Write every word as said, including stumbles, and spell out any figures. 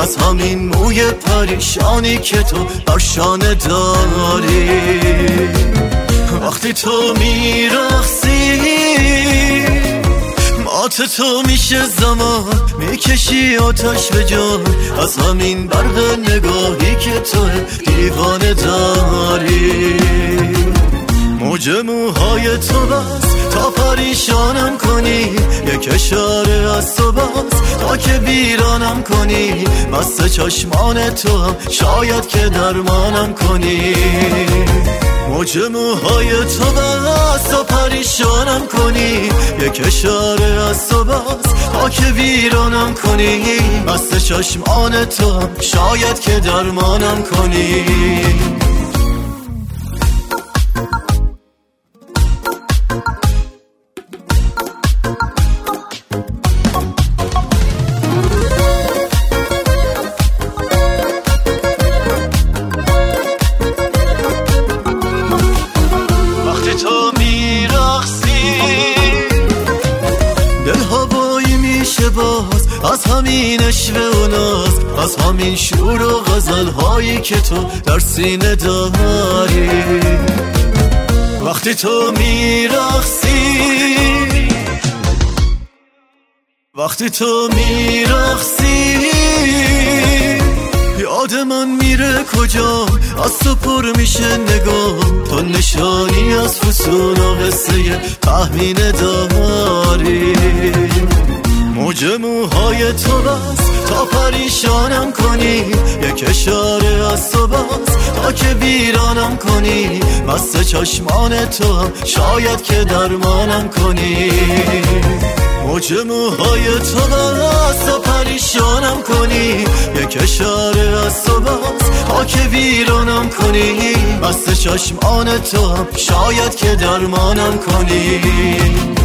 از همین موی پریشانی که تو بر شانه داری. وقتی تو میرقصی مات تو میشه زمان، میکشی آتش به جان از همین برق نگاهی که تو دیوانه داری. موج موهای تو بس تا پریشانم کنی، یک اشاره از تو بس تا که بیرانم کنی. مست چشمان تو هم شاید که درمانم کنی. موج موهای تو بس تا پریشانم کنی، یک اشاره از تو بس تا که ویرانم کنی. مست چشمان تو هم شاید که درمانم کنی. تو میرقصی دل هوایی میشه باز از همین عشق و ناز، از همین شور و غزل هایی که تو در سینه داری. وقتی تو میرقصی وقتی تو میرقصی یاد من میره کجا، از تو پر میشه نگاه. تو نشانی از فسون و قصه تحمین داری. موج موهای تو بس تا پریشانم کنی، یک اشاره از تو بس تا که بیرانم کنی. مست چشمان تو هم شاید که درمانم کنی. موج موهای تو بس تا پریشانم کنی، یک اشاره از تو بس تا که ویرانم کنی. مست چشمان تو هم شاید که درمانم کنی.